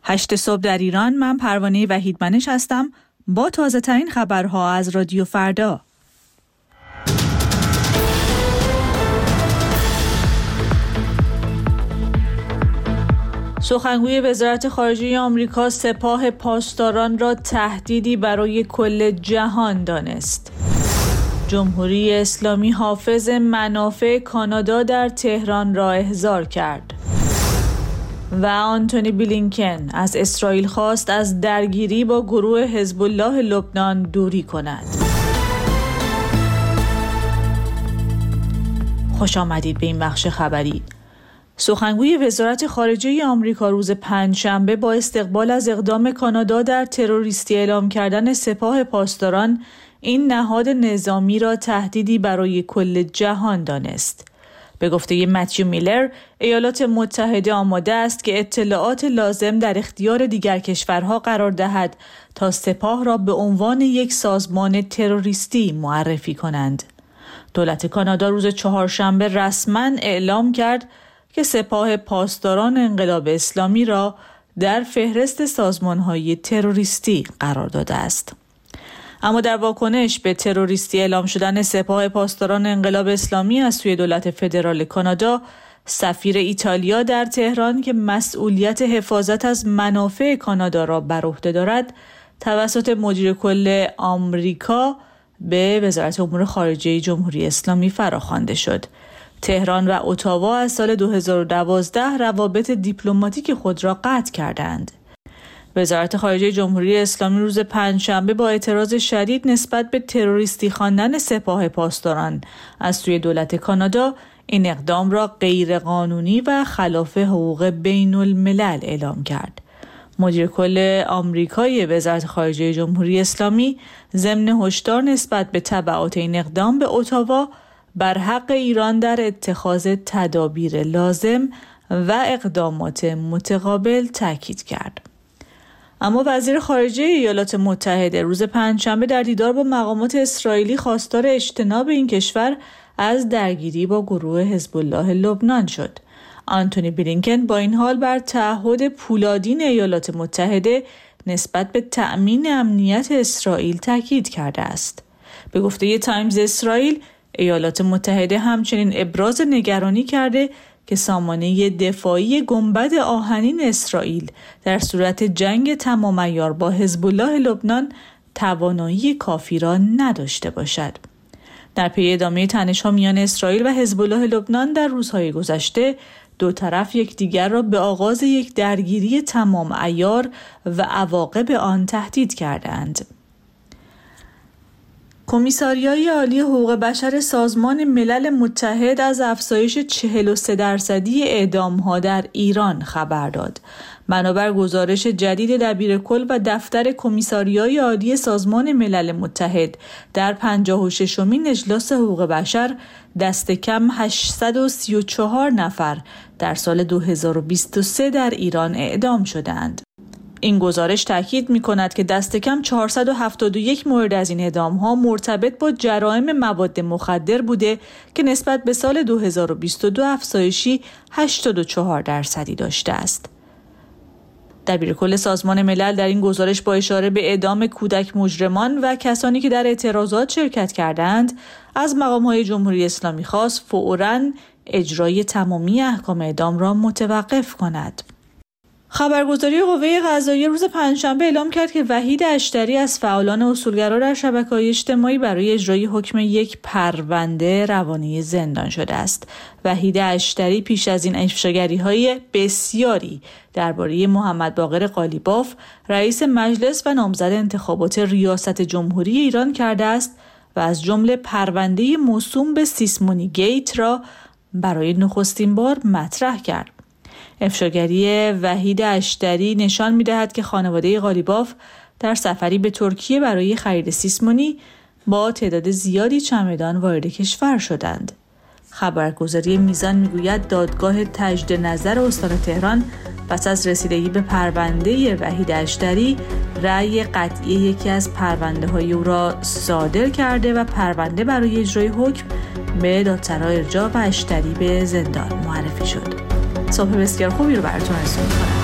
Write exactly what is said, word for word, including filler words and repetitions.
هشت صبح در ایران. من پروانه وحیدمنش هستم با تازه ترین خبرها از رادیو فردا. سخنگوی وزارت خارجه آمریکا سپاه پاسداران را تهدیدی برای کل جهان دانست. جمهوری اسلامی حافظ منافع کانادا در تهران را احضار کرد. و آنتونی بلینکن از اسرائیل خواست از درگیری با گروه حزب الله لبنان دوری کند. خوش آمدید به این بخش خبری. سخنگوی وزارت خارجه آمریکا روز پنجشنبه با استقبال از اقدام کانادا در تروریستی اعلام کردن سپاه پاسداران این نهاد نظامی را تهدیدی برای کل جهان دانست. به گفته متیو میلر، ایالات متحده آماده است که اطلاعات لازم در اختیار دیگر کشورها قرار دهد تا سپاه را به عنوان یک سازمان تروریستی معرفی کنند. دولت کانادا روز چهارشنبه رسما اعلام کرد که سپاه پاسداران انقلاب اسلامی را در فهرست سازمان‌های تروریستی قرار داده است. اما در واکنش به تروریستی اعلام شدن سپاه پاسداران انقلاب اسلامی از سوی دولت فدرال کانادا، سفیر ایتالیا در تهران که مسئولیت حفاظت از منافع کانادا را بر عهده دارد، توسط مدیر کل آمریکا به وزارت امور خارجه جمهوری اسلامی فراخوانده شد. تهران و اتاوا از سال دو هزار و دوازده روابط دیپلماتیک خود را قطع کردند. وزارت خارجه جمهوری اسلامی روز پنجشنبه با اعتراض شدید نسبت به تروریستی خواندن سپاه پاسداران از سوی دولت کانادا این اقدام را غیرقانونی و خلاف حقوق بین الملل اعلام کرد. مدیر کل آمریکایی وزارت خارجه جمهوری اسلامی ضمن هشدار نسبت به تبعات این اقدام به اتاوا بر حق ایران در اتخاذ تدابیر لازم و اقدامات متقابل تاکید کرد. اما وزیر خارجه ایالات متحده روز پنجشنبه در دیدار با مقامات اسرائیلی خواستار اجتناب این کشور از درگیری با گروه حزب الله لبنان شد. آنتونی بلینکن با این حال بر تعهد پولادین ایالات متحده نسبت به تأمین امنیت اسرائیل تاکید کرده است. به گفته تایمز اسرائیل، ایالات متحده همچنین ابراز نگرانی کرده که سامانه دفاعی گنبد آهنین اسرائیل در صورت جنگ تمام عیار با حزب الله لبنان توانایی کافی را نداشته باشد. در پی ادامه تنش‌ها میان اسرائیل و حزب الله لبنان در روزهای گذشته، دو طرف یکدیگر را به آغاز یک درگیری تمام عیار و عواقب آن تهدید کردند. کمیساریای عالی حقوق بشر سازمان ملل متحد از افزایش چهل و سه درصدی اعدام‌ها در ایران خبر داد. بنابر گزارش جدید دبیرکل و دفتر کمیساریای عالی سازمان ملل متحد در پنجاه و ششمین اجلاس حقوق بشر، دست کم هشتصد و سی و چهار نفر در سال دو هزار و بیست و سه در ایران اعدام شدند. این گزارش تاکید می‌کند که دست کم چهارصد و هفتاد و یک مورد از این اعدام‌ها مرتبط با جرایم مواد مخدر بوده که نسبت به سال دو هزار و بیست و دو افزایشی هشتاد و چهار درصدی داشته است. دبیرکل سازمان ملل در این گزارش با اشاره به اعدام کودک مجرمان و کسانی که در اعتراضات شرکت کردند، از مقام‌های جمهوری اسلامی خواست فوراً اجرای تمامی احکام اعدام را متوقف کند. خبرگزاری قوه قضاییه روز پنجشنبه اعلام کرد که وحید اشتری از فعالان اصولگرا در شبکه‌های اجتماعی برای اجرای حکم یک پرونده روانه زندان شده است. وحید اشتری پیش از این افشاگری‌های بسیاری درباره محمد باقر قالیباف، رئیس مجلس و نامزد انتخابات ریاست جمهوری ایران کرده است و از جمله پرونده موسوم به سیسمونی گیت را برای نخستین بار مطرح کرد. افشاگری وحید اشتری نشان می‌دهد که خانواده قالیباف در سفری به ترکیه برای خرید سیسمونی با تعداد زیادی چمدان وارد کشور شدند. خبرگزاری میزان میگوید دادگاه تجدید نظر استان تهران پس از رسیدگی به پرونده وحید اشتری رأی قطعی یکی از پرونده‌های او را صادر کرده و پرونده برای اجرای حکم به دادسرا ارجاع و اشتری به زندان معرفی شد. صبح بسیار خوبی رو براتون آرزو می‌کنم.